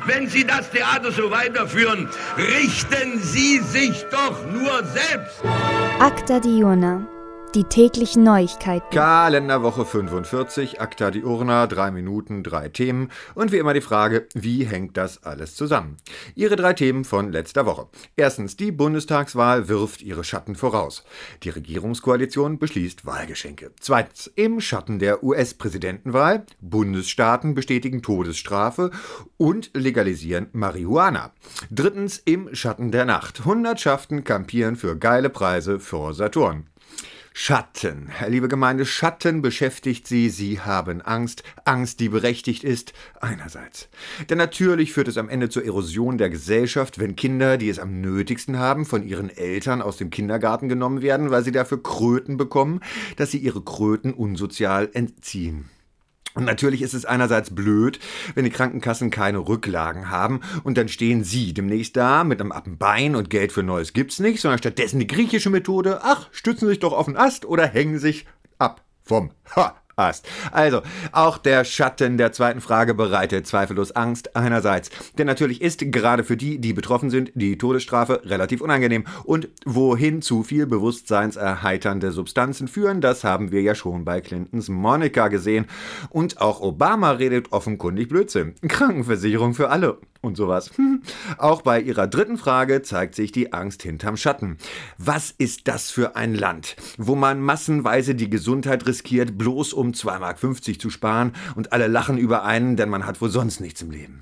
Wenn Sie das Theater so weiterführen, richten Sie sich doch nur selbst. Acta Diurna. Die täglichen Neuigkeiten. Kalenderwoche 45, Acta Diurna, 3 Minuten, 3 Themen und wie immer die Frage, wie hängt das alles zusammen? Ihre 3 Themen von letzter Woche. Erstens, die Bundestagswahl wirft ihre Schatten voraus. Die Regierungskoalition beschließt Wahlgeschenke. Zweitens, im Schatten der US-Präsidentenwahl, Bundesstaaten bestätigen Todesstrafe und legalisieren Marihuana. Drittens, im Schatten der Nacht, Hundertschaften kampieren für geile Preise vor Saturn. Schatten. Liebe Gemeinde, Schatten beschäftigt Sie. Sie haben Angst. Angst, die berechtigt ist, einerseits. Denn natürlich führt es am Ende zur Erosion der Gesellschaft, wenn Kinder, die es am nötigsten haben, von ihren Eltern aus dem Kindergarten genommen werden, weil sie dafür Kröten bekommen, dass sie ihre Kröten unsozial entziehen. Und natürlich ist es einerseits blöd, wenn die Krankenkassen keine Rücklagen haben und dann stehen Sie demnächst da mit einem Appenbein und Geld für Neues gibt's nicht, sondern stattdessen die griechische Methode, stützen Sie sich doch auf den Ast oder hängen sich ab vom Ast. Also, auch der Schatten der zweiten Frage bereitet zweifellos Angst einerseits. Denn natürlich ist gerade für die, die betroffen sind, die Todesstrafe relativ unangenehm. Und wohin zu viel bewusstseinserheiternde Substanzen führen, das haben wir ja schon bei Clintons Monica gesehen. Und auch Obama redet offenkundig Blödsinn. Krankenversicherung für alle. Und sowas. Auch bei ihrer dritten Frage zeigt sich die Angst hinterm Schatten. Was ist das für ein Land, wo man massenweise die Gesundheit riskiert, bloß um 2,50 Mark zu sparen und alle lachen über einen, denn man hat wohl sonst nichts im Leben?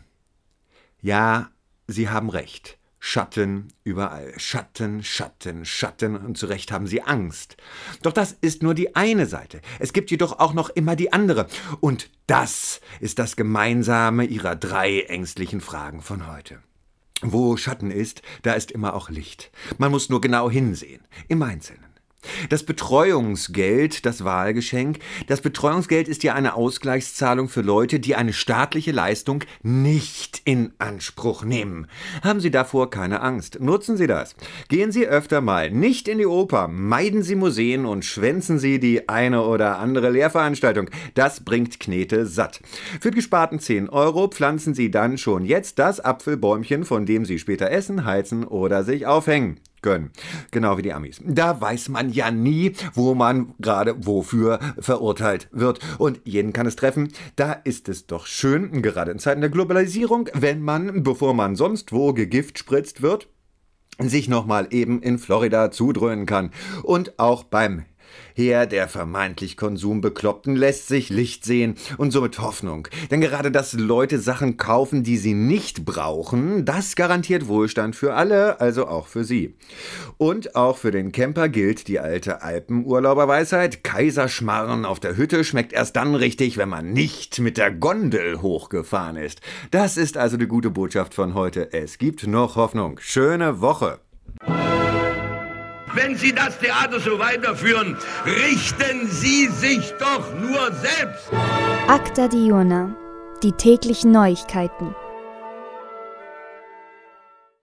Ja, Sie haben recht. Schatten überall. Schatten, Schatten, Schatten und zu Recht haben Sie Angst. Doch das ist nur die eine Seite. Es gibt jedoch auch noch immer die andere. Und das ist das Gemeinsame Ihrer 3 ängstlichen Fragen von heute. Wo Schatten ist, da ist immer auch Licht. Man muss nur genau hinsehen, im Einzelnen. Das Betreuungsgeld, das Wahlgeschenk, das Betreuungsgeld ist ja eine Ausgleichszahlung für Leute, die eine staatliche Leistung nicht in Anspruch nehmen. Haben Sie davor keine Angst. Nutzen Sie das. Gehen Sie öfter mal nicht in die Oper, meiden Sie Museen und schwänzen Sie die eine oder andere Lehrveranstaltung. Das bringt Knete satt. Für die gesparten 10 € pflanzen Sie dann schon jetzt das Apfelbäumchen, von dem Sie später essen, heizen oder sich aufhängen können. Genau wie die Amis. Da weiß man ja nie, wo man gerade wofür verurteilt wird. Und jeden kann es treffen. Da ist es doch schön, gerade in Zeiten der Globalisierung, wenn man, bevor man sonst wo gegift spritzt wird, sich nochmal eben in Florida zudröhnen kann. Und auch beim Heer der vermeintlich Konsumbekloppten lässt sich Licht sehen und somit Hoffnung. Denn gerade, dass Leute Sachen kaufen, die sie nicht brauchen, das garantiert Wohlstand für alle, also auch für sie. Und auch für den Camper gilt die alte Alpenurlauberweisheit: Kaiserschmarrn auf der Hütte schmeckt erst dann richtig, wenn man nicht mit der Gondel hochgefahren ist. Das ist also die gute Botschaft von heute. Es gibt noch Hoffnung. Schöne Woche! Wenn Sie das Theater so weiterführen, richten Sie sich doch nur selbst. Acta Diurna. Die täglichen Neuigkeiten.